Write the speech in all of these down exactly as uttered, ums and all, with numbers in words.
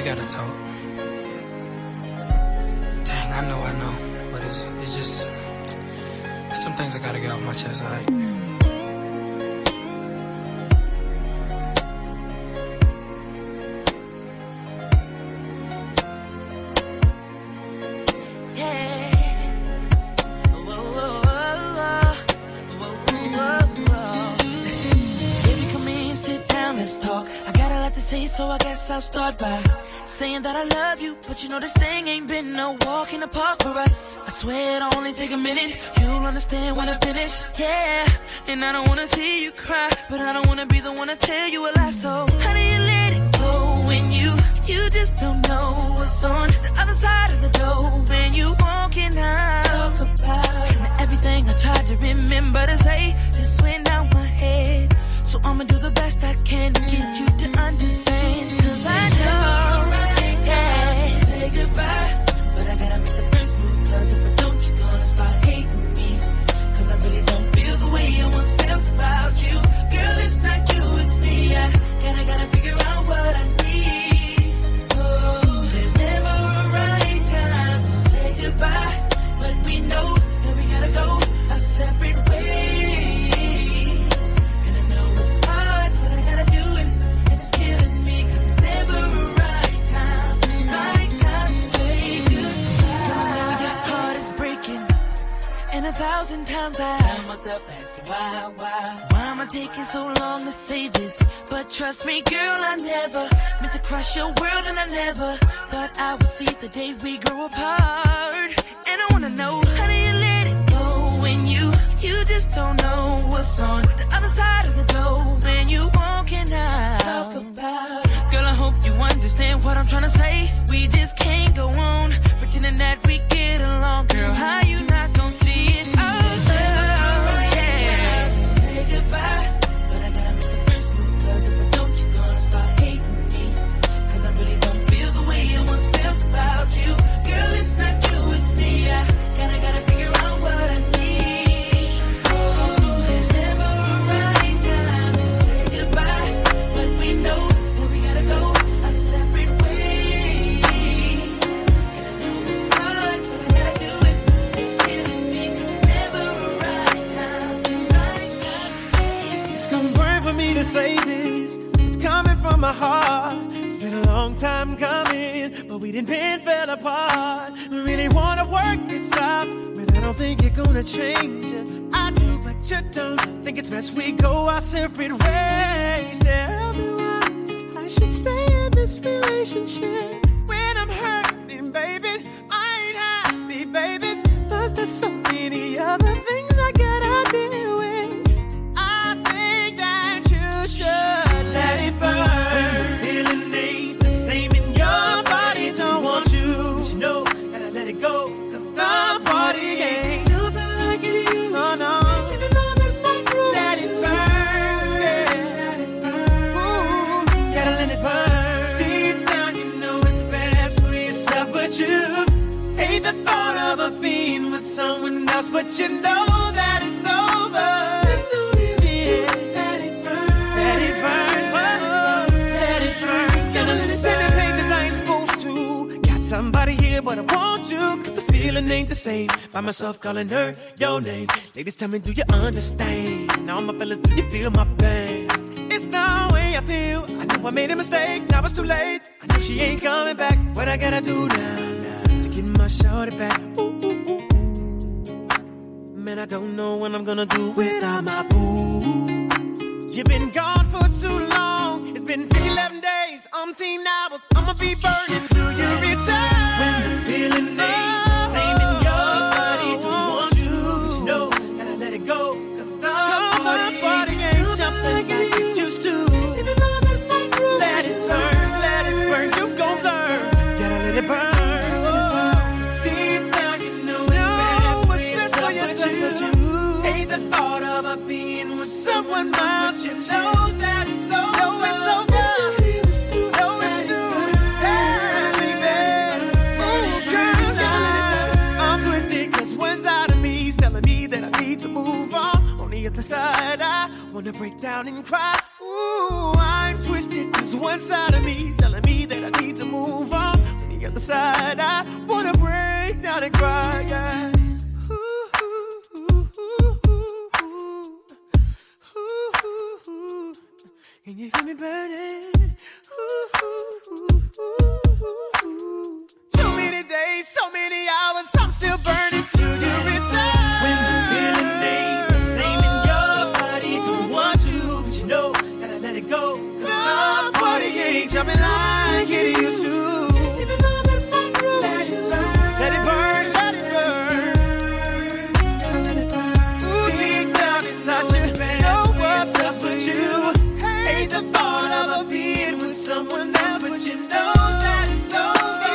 gotta talk. Dang, I know, I know, but it's it's just some things I gotta get off my chest, alright? So I guess I'll start by saying that I love you, but you know this thing ain't been no walk in the park for us. I swear it'll only take a minute, you'll understand when I finish, yeah. And I don't wanna see you cry, but I don't wanna be the one to tell you a lie. So how do you let it go when you, you just don't know what's on the other side of the door when you walking out? Talk about and everything I tried to remember to say just went out my head. So I'ma do the best I can to get you to understand. Cause I know, right, yeah. Say goodbye, but I gotta make the first move. Cause if I don't, you're gonna start hating me. Cause I really don't feel the way I once felt about you. Girl, it's not you, it's me. I gotta, gotta figure out what I need. Oh, there's never a right time to say goodbye, but we know that we gotta go our separate ways. A thousand times I found myself asking why, why, why am I taking so long to say this? But trust me, girl, I never meant to crush your world, and I never thought I would see the day we grow apart. And I wanna know, how do you let it go when you, you just don't know what's on the other side of the door when you walking out? Talk about, girl, I hope you understand what I'm trying to say. We just can't go on pretending that we get along, girl. How you not gonna see? My heart, it's been a long time coming, but we didn't been fell apart. Really wanna work this out, but I don't think you're gonna change it. I do, but you don't. Think it's best we go our separate ways. Tell me why I should stay in this relationship when I'm hurting, baby. I ain't happy, baby. Plus there's so many other things I gotta deal with. I think that you should let it burn. Someone else, but you know that it's over. Yeah. Let it burn, let it burn, oh, let it burn. Gonna listen to pages I ain't supposed to. Got somebody here, but I want you, cause the feeling ain't the same. By myself calling her your name. Ladies, tell me, do you understand? Now my fellas, do you feel my pain? It's the way I feel. I know I made a mistake, now it's too late. I know she ain't coming back. What I gotta do now, now to get my shorty back? Ooh, ooh, ooh. Man, I don't know what I'm gonna do without my boo. You've been gone for too long. It's been eleven days, umpteen hours. I'ma be burning till you return. When the feeling ain't the same in your body, don't want you. You know, gotta let it go. Cause the party, party ain't jumping like you used to. Even though that's my groove, let it burn, let it burn. You gon' learn. Gotta let it burn. Someone else, you know that it's over. Know it's over. Know it's through. Yeah, baby. Ooh, girl, now I'm twisted, cause one side of me is telling me that I need to move on. On the other side, I wanna break down and cry. Ooh. Ooh, I'm twisted. There's one side of me telling me that I need to move on. On the other side, I wanna break down and cry. Yeah. Ooh, ooh, ooh, ooh, ooh, ooh, ooh. Can you feel me burning? Ooh, ooh, ooh, ooh, ooh. So many days, so many hours, I'm still burning till you return. When the feeling ain't the same in your body, don't want you, but you know, gotta let it go. The party ain't jumping like it used to. Even though that's not true, let it burn. Let it burn, let it burn. Let it burn. Ooh, deep down inside you, know what's up with you. Hate the thought of a being with someone else, but you know that it's over.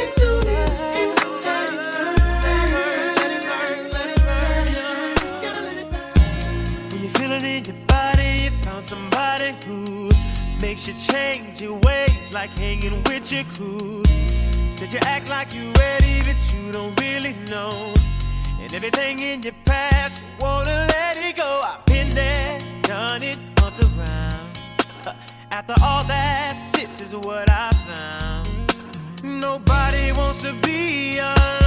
In your body, you found somebody who makes you change your ways, like hanging with your crew. Said you act like you ready, but you don't really know. And everything in your past, you wanna let it go. I've been there, done it, bumped around. After all that, this is what I found. Nobody wants to be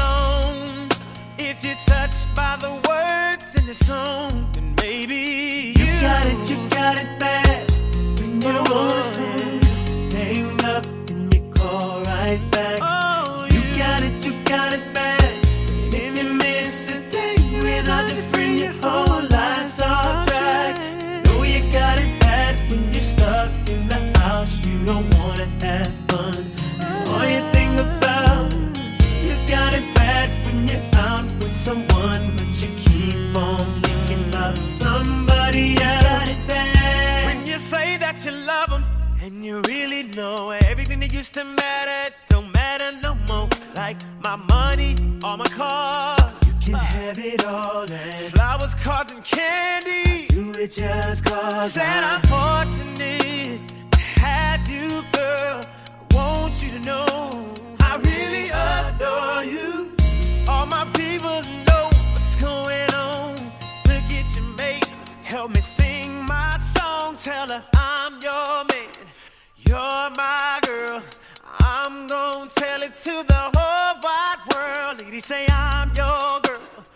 alone. If you're touched by the words in the song, then maybe you, you got it, you got it bad. When you want it, hang up and you call right back. Oh, you yeah. got it, you got it bad. If you miss a day without your friend, your whole life's off track. Know you got it bad when you're stuck in the house. You don't wanna have fun. That's all you think about. You got it bad when you're out with someone, but you keep on thinking about somebody else. When you say that you love them, and you really know everything that used to matter don't matter no more. Like my money, all my cars, you can have it all. And flowers, cards, and candy, do it just cause said I'm fortunate to have you, girl. I want you to know I really adore you. All my people know what's going on. Look at your mate, help me sing my song. Tell her I'm your man, you're my girl. I'm gonna tell it to the whole wide world. Lady, say I'm your girl,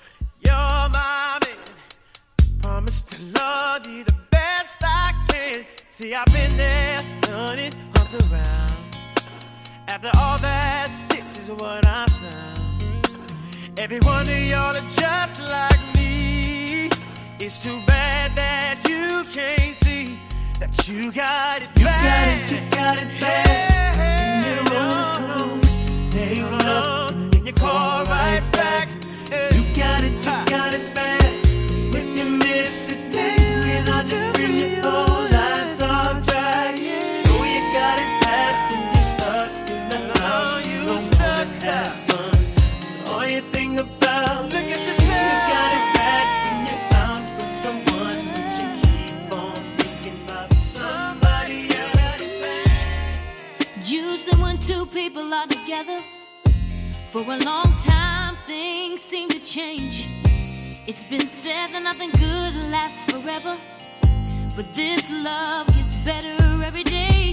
you're my man. Promise to love you the best I can. See, I've been there, done it, humped around. After all that, this is what I found. Every one of y'all are just like me. It's too bad that you can't see that you got it bad. You got it, you got it bad. Yeah. You're on the phone, hang up, and you call right back. Yeah. You got it, you got it bad. If you miss a day without your friend, your whole life's off track. Yeah. So you got it bad when you're stuck in the house. You don't stuck have fun. That's all you think about. Look at yourself. You got it bad when you're out with someone, but you keep on thinking about somebody else. Usually when two people are together for a long time, things seem to change. It's been said that nothing good lasts forever, but this love gets better every day.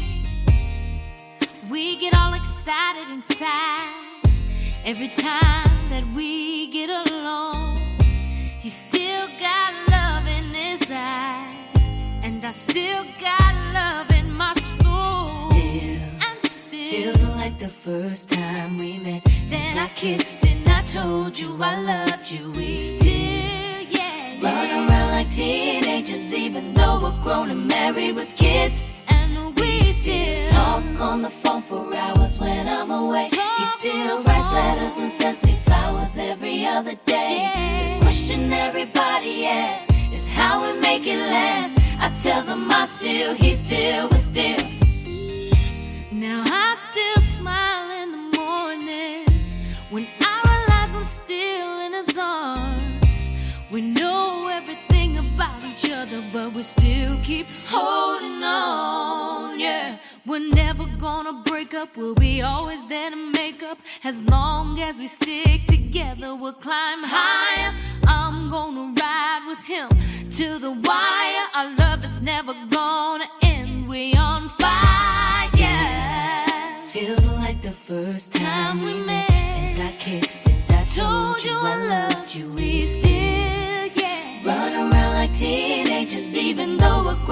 We get all excited inside every time that we get alone. He still got love in his eyes, and I still got love in my soul. Still, and still feels like the first time we met. Then I kissed and I told you I loved you. We still, yeah, run yeah. around like teenagers, even though we're grown and married with kids. And we still talk on the phone for hours when I'm away. Talk He still on writes the letters and sends me flowers every other day. Yeah. The question everybody asks is how we make it last. I tell them I still, he still, we still. Now I still smile in the morning when I realize I'm still in his arms. We know everything about each other, but we still keep holding on, yeah. We're never gonna break up, we'll be always there to make up. As long as we stick together, we'll climb higher. I'm gonna ride with him till the wire. Our love is never gonna end.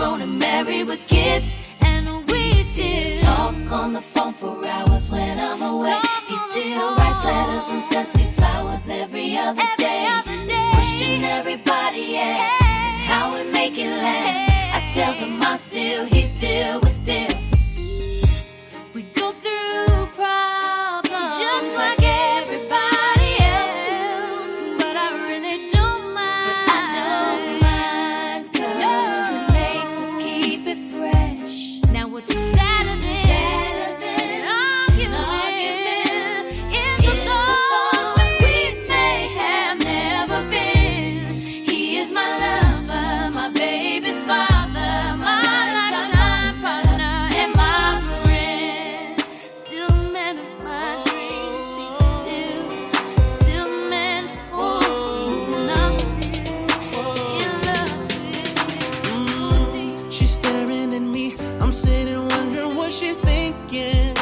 grown and married with kids, and we still talk on the phone for hours when I'm away. He still writes letters and sends me flowers every other every day. Other day. Question everybody asks, hey, is how we make it last. Hey. I tell them I'm still, he still, we're still. We go through problems just like everybody else, but I really don't mind. But I don't mind, 'cause no. It makes us keep it fresh. Now what's sadder than, sadder than an argument is, is the thought that we may have never been. He is my lover, my baby's father, my lifetime partner, and my friend. Still the man of my dreams. He's still, still the man for me, and I'm still in love with you. She's staring at me. I'm sitting wondering what she's thinking.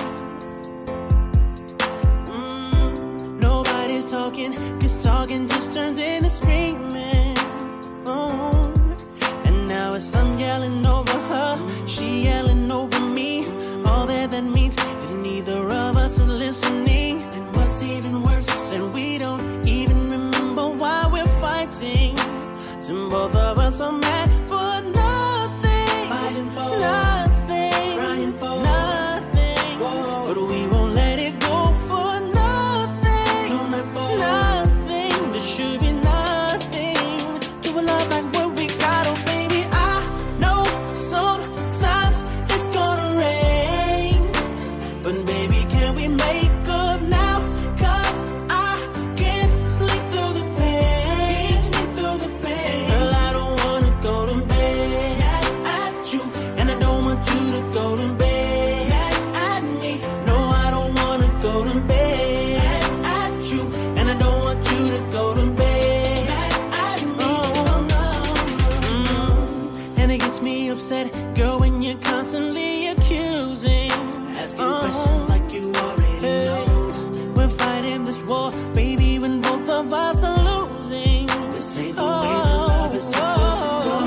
Mm, nobody's talking, 'cause talking just turns into screaming. Oh, and now it's I'm yelling over her, she yelling over me. All that that means is neither of us is listening. And what's even worse, that we don't even remember why we're fighting. So both of us are mad for nothing, fighting for nothing, crying for nothing. Whoa. But we won't let it go for nothing, no, not for nothing. There should be nothing to a love like what we got. Oh baby, I know sometimes it's gonna rain, but baby, can we make up now? 'Cause I can't sleep through the pain, sleep through the pain. Girl, I don't wanna go to bed mad at you, and I don't want you to go to bed mad at me. No, I don't wanna go to bed mad at you, and I don't want you to go to bed mad at me. Oh, no. Mm. And it gets me upset, girl, when you're constantly accusing, asking questions like you already know. We're fighting this war, baby, when both of us are losing. This ain't the way that love is supposed to go.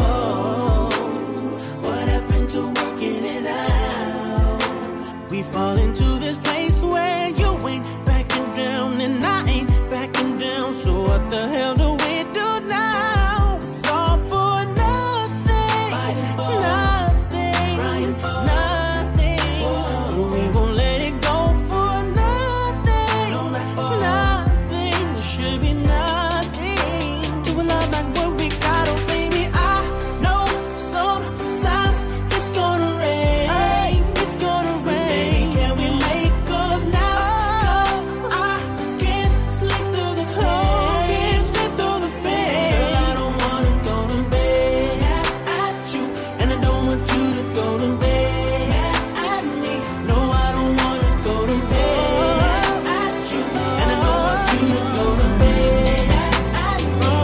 What happened to working it out? We fall into this place where you ain't backing down and I ain't backing down. So what the hell do we do now? It's all for nothing, fighting for nothing, crying for nothing. But we won't let it go for nothing, no, not for nothing. There should be nothing to a love like what we got. Oh baby, I know sometimes it's gonna rain, it's gonna rain. Can we make up now? 'Cause I can't sleep through the pain, sleep through the pain. Girl, I don't wanna go to bed mad at you, and I don't want you to go to bed mad at me. No, I don't wanna go to bed mad at you, and I don't want you to go to bed mad at me.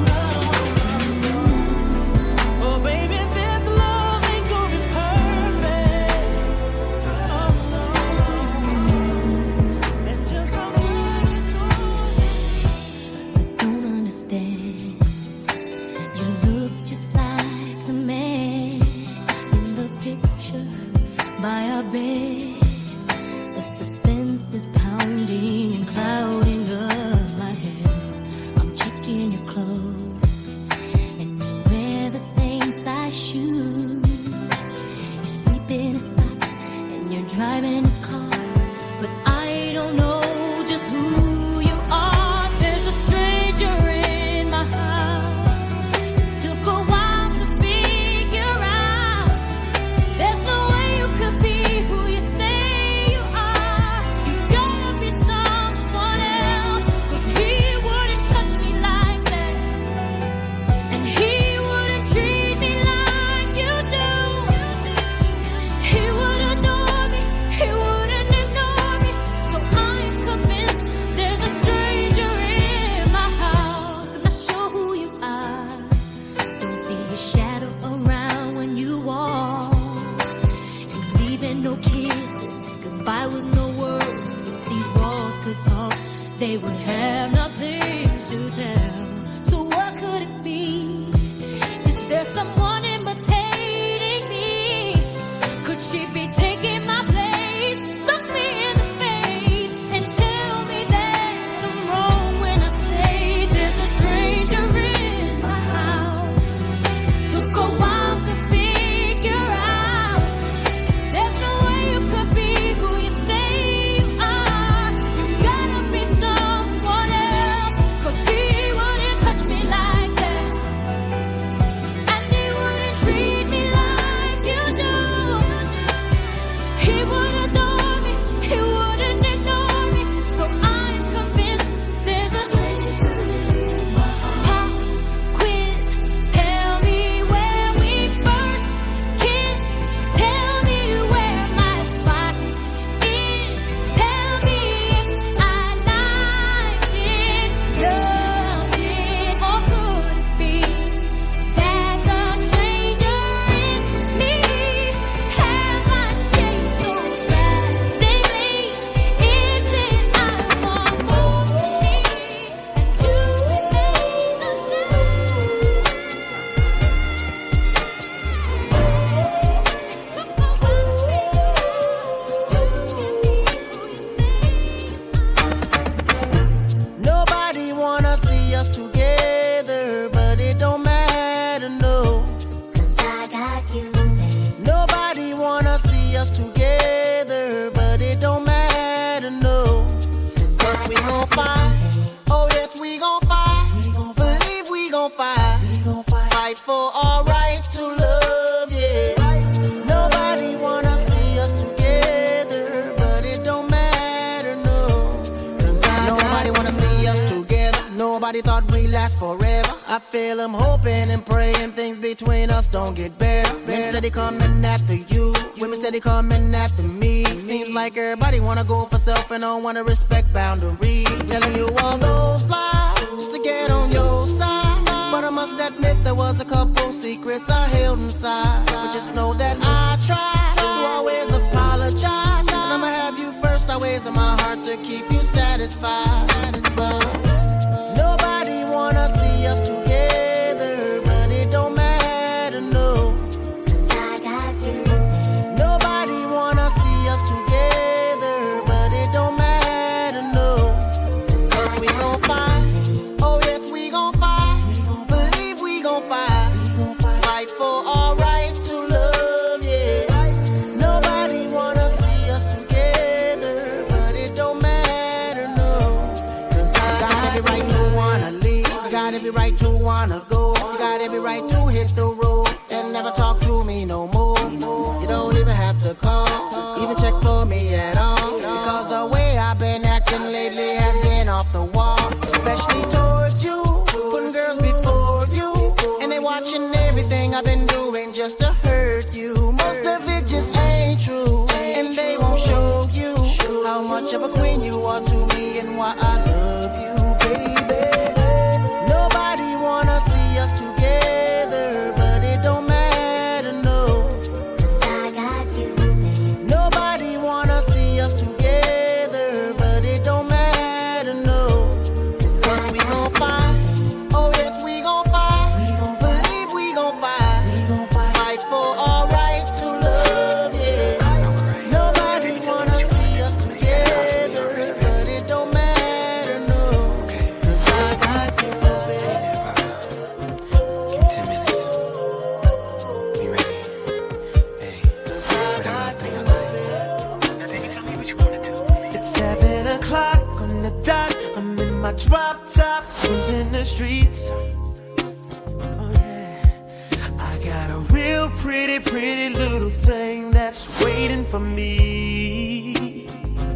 Oh baby, this love ain't gonna be perfect. Oh no. And just how good it's Don't understand. You look just like the man in the picture by our bed. The suspense is pounding and clouding up my head. I'm checking your clothes, and you wear the same size shoes. You sleep in his spot, and you're driving his car, but I don't know just who you are. There's a stranger in my house. It took a while to figure out. There's no way you could be who you say you are. You gotta be someone else, 'cause he wouldn't touch me like that, and he wouldn't treat me like you do. He would adore me, he wouldn't ignore me. So I'm convinced there's a stranger in my house. I'm not sure who you are. Don't see your shadow around when you walk. You leaving no kisses, goodbye with no words. If these walls could talk, they would have nothing to tell. So what could it be? Is there someone imitating for our right to love, yeah. Nobody wanna see us together, but it don't matter, no. Cause I nobody wanna see us together. Nobody thought we'd last forever. I feel I'm hoping and praying things between us don't get better. Men steady coming after you, women steady coming after me. Seems like everybody wanna go for self and don't wanna respect boundaries. Telling you all those lies just to get on your side. But I must admit there was a couple secrets I held inside. But just know that I tried to always apologize, and I'ma have you first always in my heart to keep you satisfied. But nobody wanna see us together, but it don't matter, no. Cause I got you. Nobody wanna see us together, but it don't matter, no. Cause we gon' fight. Oh yes, we gon' fight. Believe we gon' fight. Fight for our right to love, yeah. Nobody wanna see us together, but it don't matter, no. Cause I got every right to wanna leave. You got every right to wanna go. You got every right to hit the road and never talk to me no more. You don't even have to call, even check for me at all. Because the way I've been acting lately has been off the wall. Especially towards you, putting girls before you. And they watching everything I've been doing just to hurt you. Most of it just ain't true, and they won't show you how much of a queen you are to me and why I love you, baby. Nobody wanna see us together, but it don't matter, no. Cause I got you. Nobody wanna see us together, but it don't matter, no. Cause we gon' fight. Oh yes, we gon' fight. Believe we gon' fight. Fight for our right to love, yeah. Nobody wanna see us together, but it don't matter, no. Cause I got you, baby. Give me ten minutes. Be ready. Hey, put on the thing I like. Baby, tell me what you wanna do. It's seven o'clock on the dot. I'm in my drop top, cruising the streets. Oh yeah. I got a real pretty, pretty little thing that's waiting for me.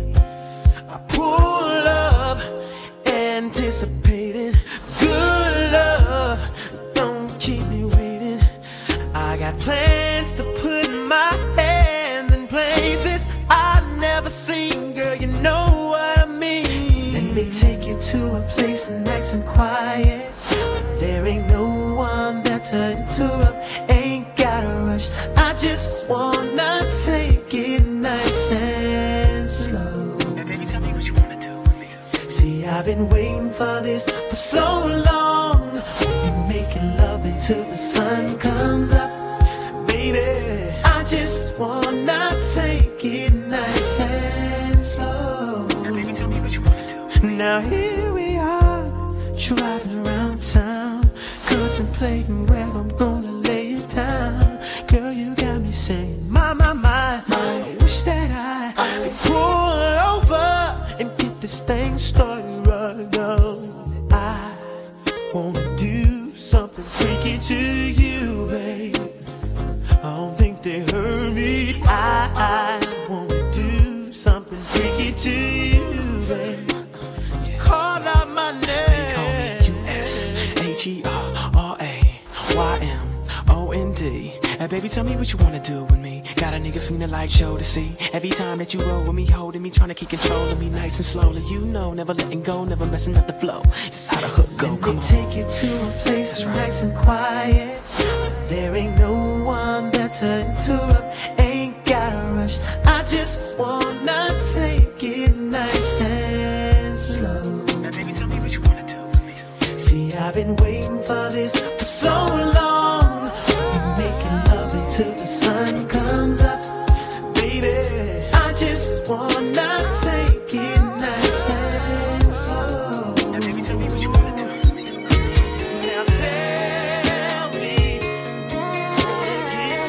I pull up, anticipating good love. Don't keep me waiting. I got plans to put my hand in places I've never seen. Girl, you know what I mean. Let me take you to a place nice and quiet. There ain't no one there to interrupt. Ain't gotta rush. I just wanna take it nice and slow. Baby, tell me what you wanna do with me. See, I've been waiting for this for so long. We're making love until the sun comes up. Baby, I just wanna take it nice and slow. Baby, tell me what you wanna do. Now here we are, driving around town, contemplating where I'm gonna lay it down. Girl, you got me saying, my, my, my, I wish that I could pull over and get this thing started right now. I wanna do something freaky to you, babe. I don't think they heard me. I, I wanna do something freaky to you, babe. Call out my name. They call me U S H E R R A Y M O N D. And baby, tell me what you wanna do with me. Got a nigga feeling like show to see. Every time that you roll with me, holding me, trying to keep control of me nice and slowly. You know, never letting go, never messing up the flow. This is how the hook go. Let Come me on. take you to a place That's that's right. nice and quiet. There ain't no one there to interrupt. Ain't gotta rush. I just wanna take it nice and slow. Now, baby, tell me what you wanna do with me. See, I've been waiting for this for so long. We're making love until the sun comes up. Baby, I just wanna take it nice and slow. Now, baby, tell me what you wanna do with me. Now tell me, get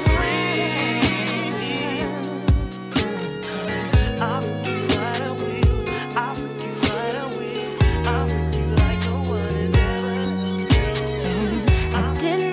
free. I'll freak you right, I will. I'll freak you right, I will. I'll freak you like no one has ever. I didn't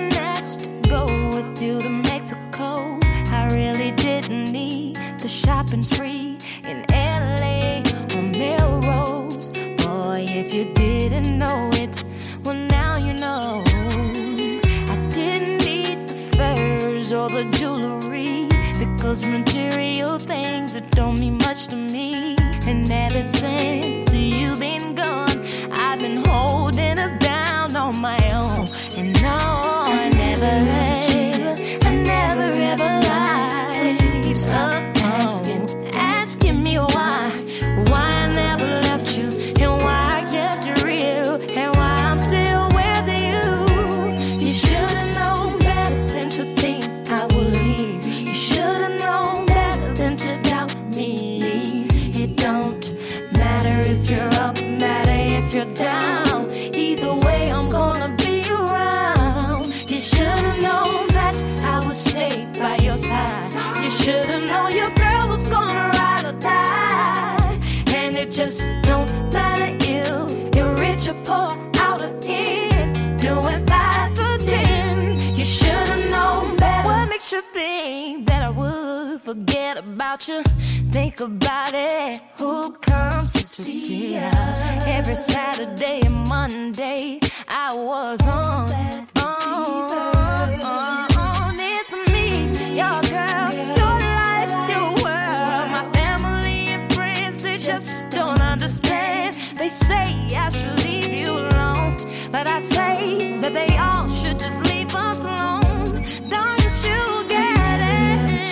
living spree in L A on Melrose. Boy, if you didn't know it, well now you know. I didn't need the furs or the jewelry, because material things that don't mean much to me. And ever since you've been gone, I've been holding us down on my own. And no, I never ever, I never ever lied. So you keep stop asking, asking me why, why I never left you, and why I kept it real, and why I'm still with you. You should've known better than to think I would leave. You should've known better than to doubt me. It don't matter if you're up, matter if you're down. Either way, I'm gonna be around. You should've known that I would stay by your side. You should've known your girl was gonna ride or die. And it just don't matter if you're rich or poor, out or in, doing five or ten. You should've known better. What makes you think that I would forget about you? Think about it. Who comes to see ya? Every Saturday and Monday I was on, on, on, on. It's me, your girl, your life, your world. My family and friends, they just don't understand. They say I should leave you alone, but I say that they all should just leave us alone. Don't you get it?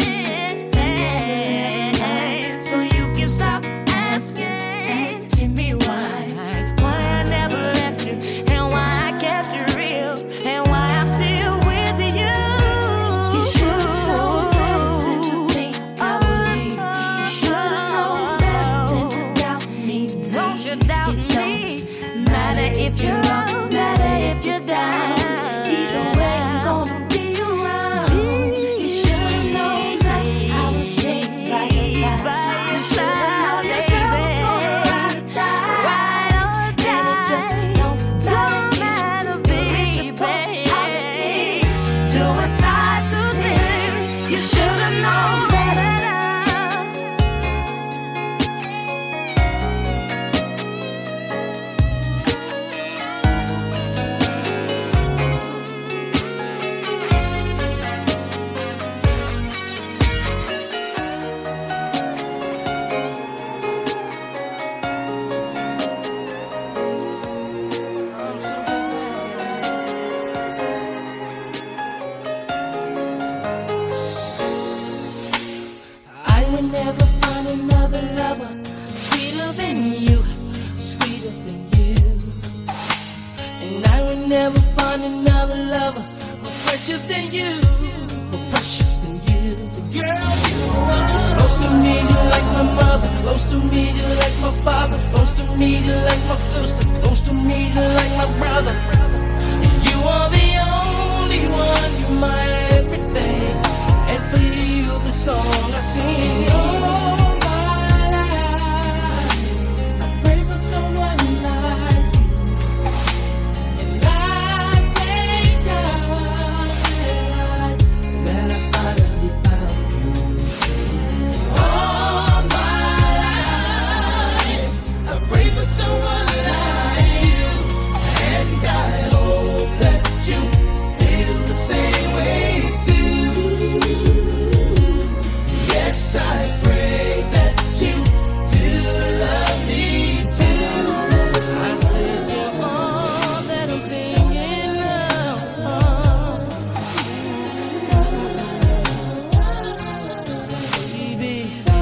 So you can stop asking, asking me why, why I never left you, and why I kept it real, and why I'm still with you. You should've known better than to think I would leave. You should've known better than to doubt me. Don't you doubt me? Matter if you're up, matter if you're down. Either way, I'm gonna be around. You should've known that I would stay by your side. By your side, baby. Ride or die. And it just don't, don't matter, baby. Doing five to ten, you should've known better. I will never find another lover sweeter than you, sweeter than you. And I will never find another lover more precious than you, more precious than you. Girl, you are close to me, you like my mother. Close to me, you like my father. Close to me, you like my sister. Close to me, you like my brother. You are the only one, you're my everything. And for you, the song I sing. All my life, I pray for someone like you. And I thank God that I finally found you. All my life, I pray for someone like you. And I hope that you feel the same way too. Yes, I pray that you do love me too. I said you're all that I'm thinking of, baby.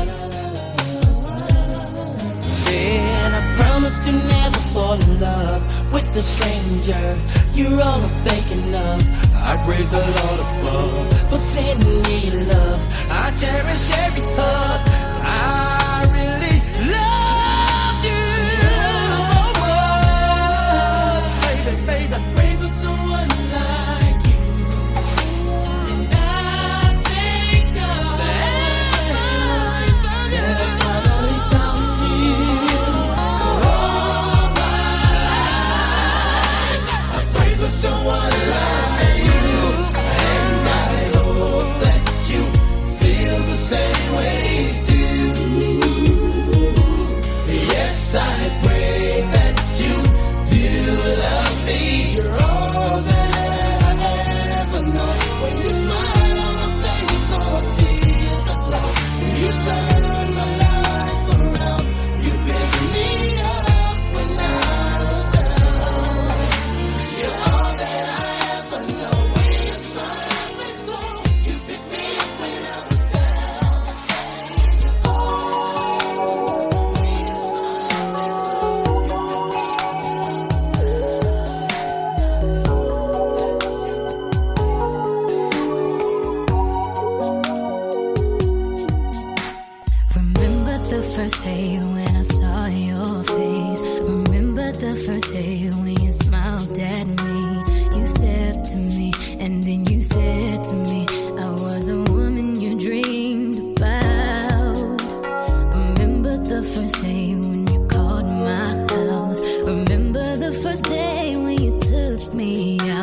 Said I promised to never fall in love with a stranger. You're all I'm thinking of. I praise the Lord above for sending me love. I cherish every hug. I really love you. Oh, baby, baby, I pray for someone like you. And I thank God that I finally found you. All my life, I pray for someone like you. And I hope that you feel the same way too.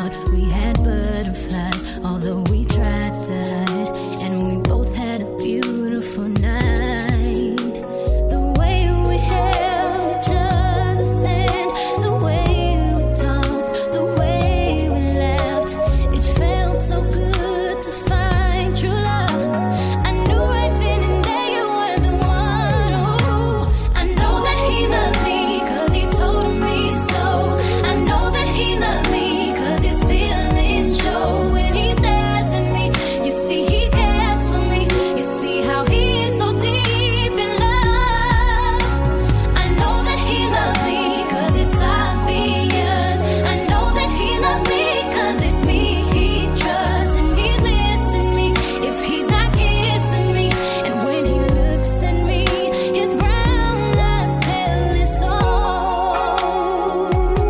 out, we had butterflies, although we tried to hide, and we both had a beautiful night. The way we held each other's hand, the way we talked, the way we laughed, it felt so good to find true love. I knew right then and there you were the one. Ooh, I know that he loves me 'cause he told me so. I know that he loves me 'cause his feelings show when he stares at me. You see he cares for me. You see how he is so deep in love. I know that he loves me 'cause it's obvious. I know that he loves me 'cause it's me he trusts, and he's missing me if he's not kissing me. And when he looks at me, his brown eyes tell us all.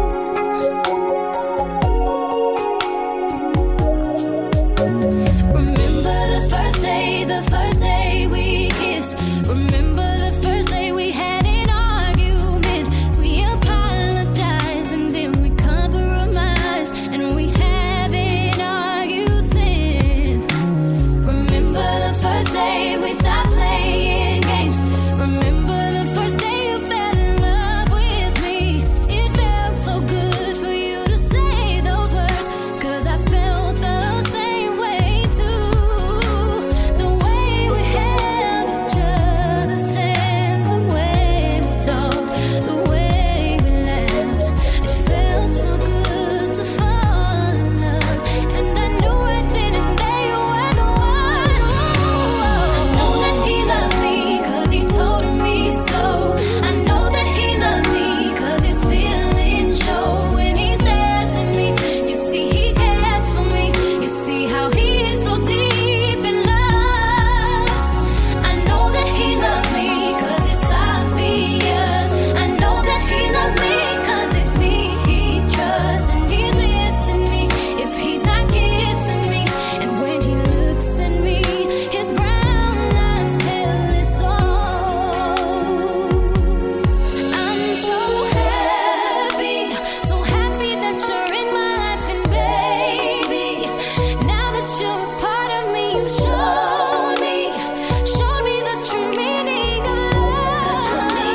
Remember the first day, the first day we kissed. Remember the first day we had an argument. We apologized and then we compromised, and we haven't argued since. Remember the first day we stopped playing games. Remember the first day you fell in love with me. It felt so good for you to say those words, 'cause I felt the same way too. The way we held each other's hands, the way we talked, the way we laughed, it felt so good to fall in love. And I knew right then and there you were the one. Ooh, I know that he loves me 'cause he told me so. I know that he loves me 'cause his feelings show when he stares at me. You see he cares for me. You see how he is so deep in love. I know that he loves me 'cause it's obvious. I know that he loves me 'cause it's me he trusts, and he's missing me if he's not kissing me. And when he looks at me, his brown eyes tell us all. I'm so happy, so happy that you're in my life, and baby, now that you're a part of me, you showed me, showed me the true meaning of love.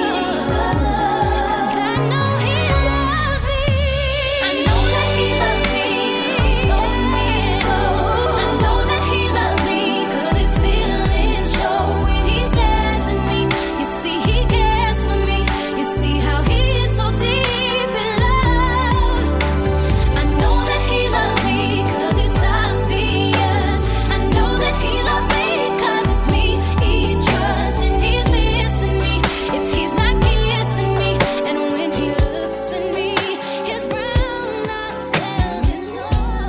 And I know he loves me. I know that he loves me. He told me so. I know that he loves me 'cause his feelings show when he stares at me. You see he cares for me. You see how he is so deep in love. I know that he loves me 'cause it's obvious. I know that he loves me 'cause it's me he trusts, and he's missing me if he's not kissing me. And when he looks at me, his brown eyes tell me so.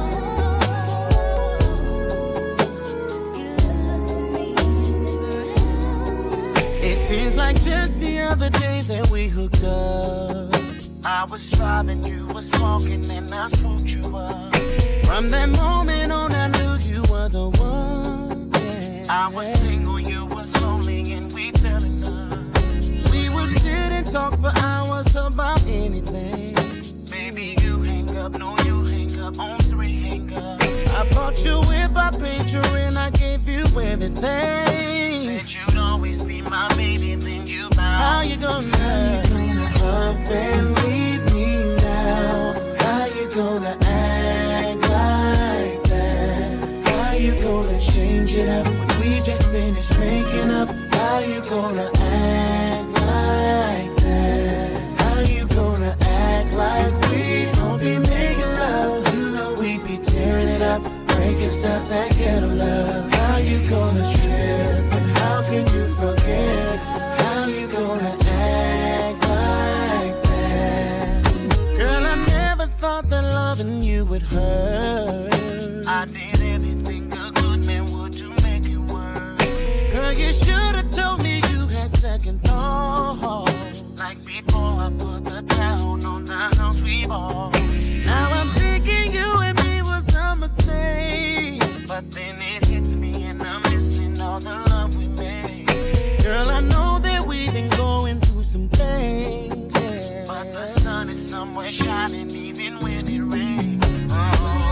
He looks at me, his brown eyes. It seems like just the other day that we hooked up. I was driving, you was walking, and I swooped you up. From that moment on, I knew you were the one. Yeah. I was single, you was lonely, and we fell in love. We would sit and talk for hours about anything. Baby, you hang up, no, you hang up, on three hang up. I bought you a whip, I paid you, and I gave you everything. Said you'd always be my baby, then you bowed. How you gonna, up and leave me now? How you gonna act like that? How you gonna change it up when we just finished making up? How you gonna act like that? How you gonna act like we don't be making love? You know we be tearing it up, breaking stuff that ghetto love. How you gonna trip, and how can you forget? How you gonna act like that? Girl, I never thought that loving you would hurt. I did everything a good man would to make it work. Girl, you should've told me you had second thought. Like before I put the down on the house we bought. Now I'm thinking you and me was a mistake, but then it hits me and I'm missing all the love we made. Girl, I know that we've been going through some things, yeah, but the sun is somewhere shining even when it rains. Oh.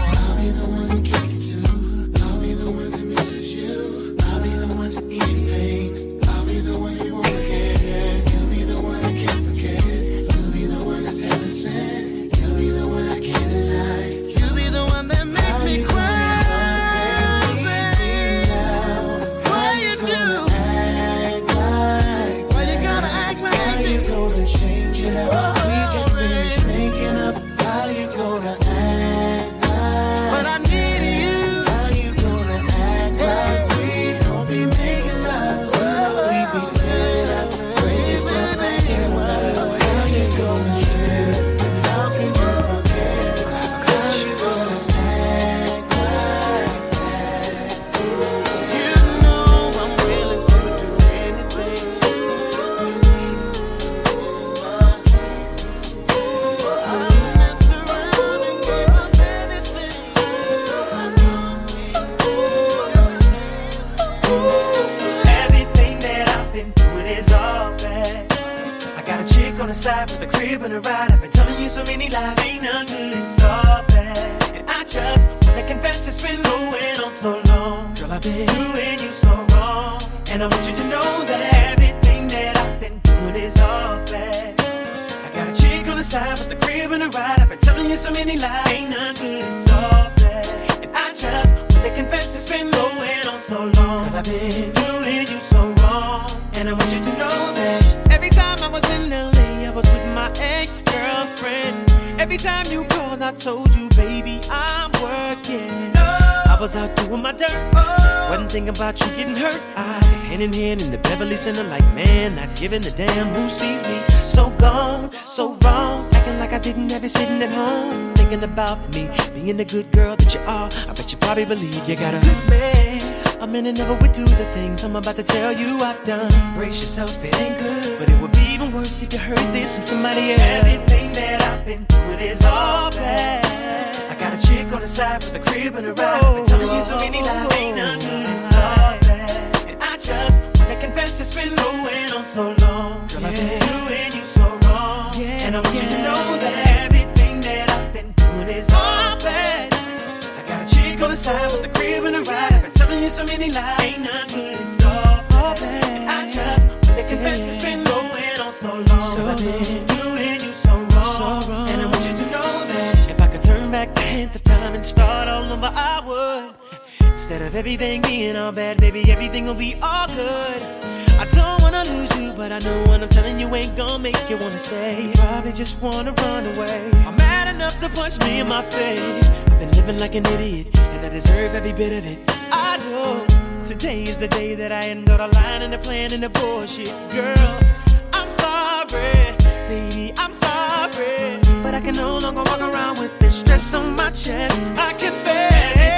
side with a crib and a ride. I've been telling you so many lies, ain't none good, it's all bad. And I just wanna confess it's been going on so long. Girl, I've been doing you so wrong, and I want you to know that everything that I've been doing is all bad. I got a chick on the side with a crib and a ride. I've been telling you so many lies, ain't none good, it's all bad. And I just wanna confess it's been going on so long. Girl, I've been doing you so wrong, and I want you to know that every time I was in L A, I was with my ex-girlfriend. Every time you called, I told you, baby, I'm working. I was out doing my dirt. Wasn't thinking about you getting hurt. I was hand in hand in the Beverly Center like, man, not giving a damn who sees me. So gone, so wrong, acting like I didn't have you sitting at home, thinking about me, being the good girl that you are. I bet you probably believe you got a good man. A man never would do the things I'm about to tell you I've done. Brace yourself, it ain't good, but it would be even worse if you heard this from somebody else. Everything that I've been doing is all bad. I got a chick on the side with a crib and a ride. I've been telling you so many lies, ain't none good, it's all bad. And I just wanna confess it's been going on so long. Girl, I've been doing you so wrong, and I want you to know that everything that I've been doing is all bad. I got a chick on the side with a crib and a ride. I've been telling you so many lies, ain't none good, it's all bad. And I just wanna confess it's been going on so long. So I've been doing you so wrong, so wrong, and I want you to know that if I could turn back the hands of time and start all over, I would. Instead of everything being all bad, baby, everything will be all good. I don't wanna lose you, but I know what I'm telling you ain't gonna make you wanna stay. You probably just wanna run away. I'm mad enough to punch me in my face. I've been living like an idiot, and I deserve every bit of it. I know today is the day that I end all the lying and the plan and the bullshit. Girl, I'm sorry, baby, I'm sorry, but I can no longer walk around with this stress on my chest. I confess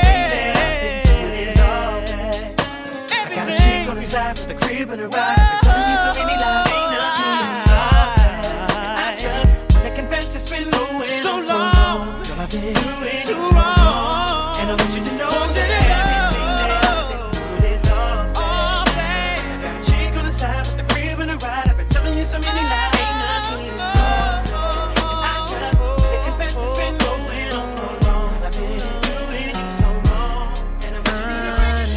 on the side with a crib and a ride. I've been telling you so many lies, ain't none good, it's all bad. And I just wanna confess it's been going so on long. Girl, I've been doing too wrong, and I want you to know that everything that I've been doing is all bad. I got a chick on the side with a crib and a ride. I've been telling you so many lies, ain't none good, it's all bad. And I just wanna confess it's been going on so long. Girl, I've been doing you so wrong, and I want you to know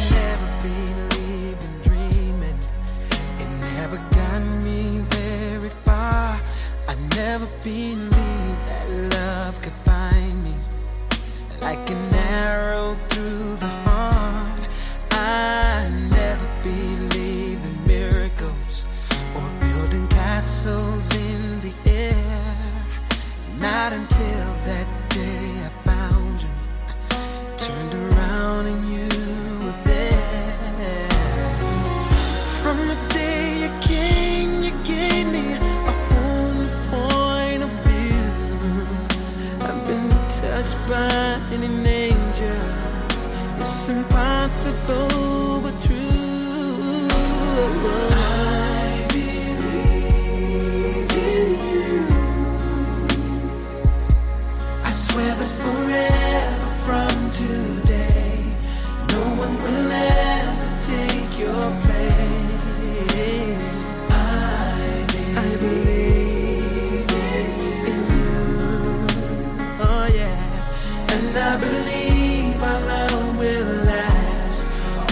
never believed that love could find me like an arrow through the heart. I never believed in miracles or building castles in the air. Not until that day I found you, turned around and you were there. From the day you came, you gave me touched by an angel. It's impossible but true. I believe in you. I swear that forever from today, no one will ever take your place. I believe, I believe. And I believe our love will last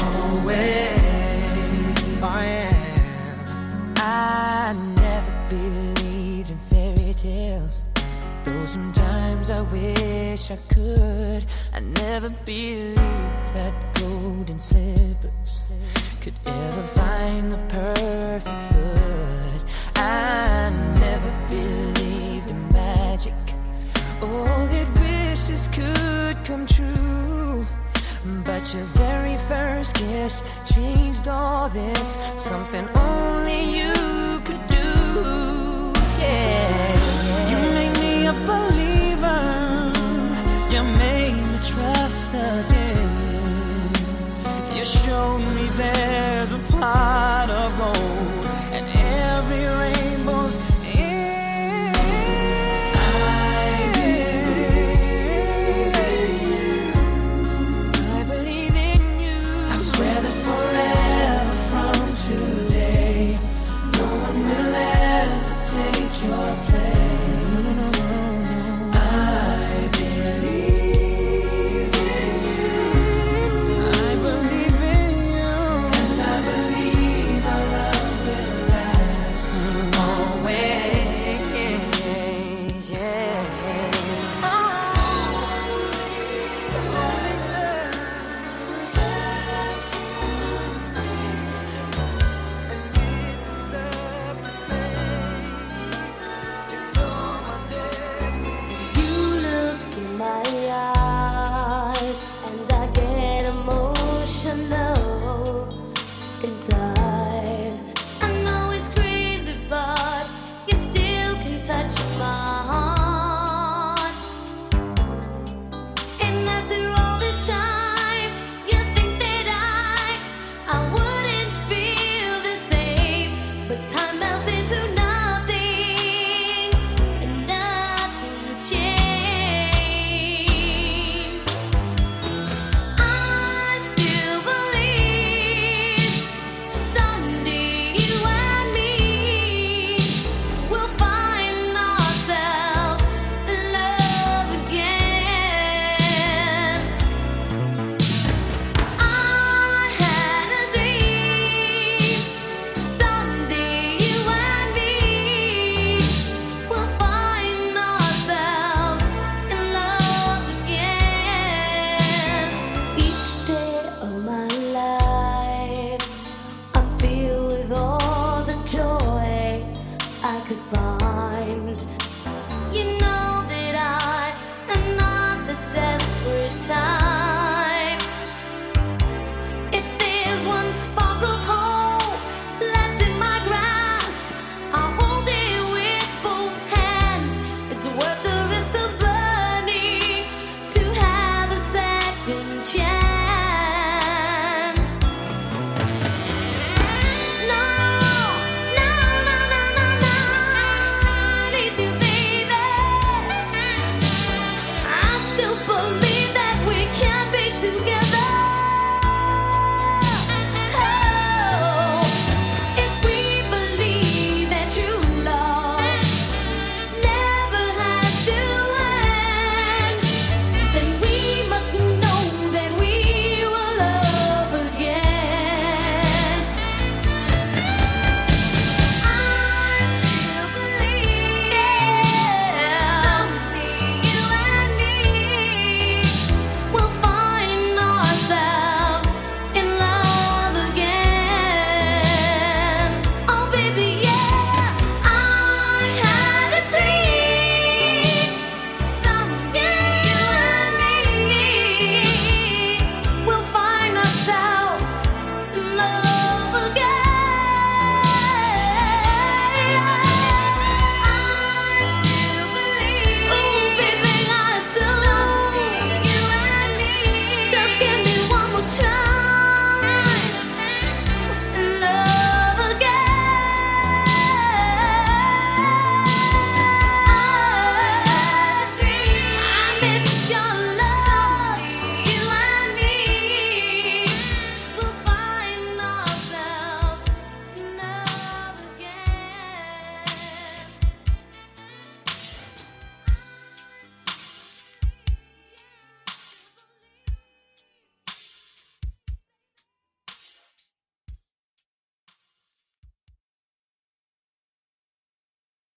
always. Oh, yeah. I never believed in fairy tales, though sometimes I wish I could. I never believed that golden slippers could ever find the perfect foot. I never believed in magic, oh, that wishes could come true. But your very first kiss changed all this, something only you could do. Yeah, you made me a believer, you made me trust again. You showed me there's a pot of gold and every rainbow's couldn't change.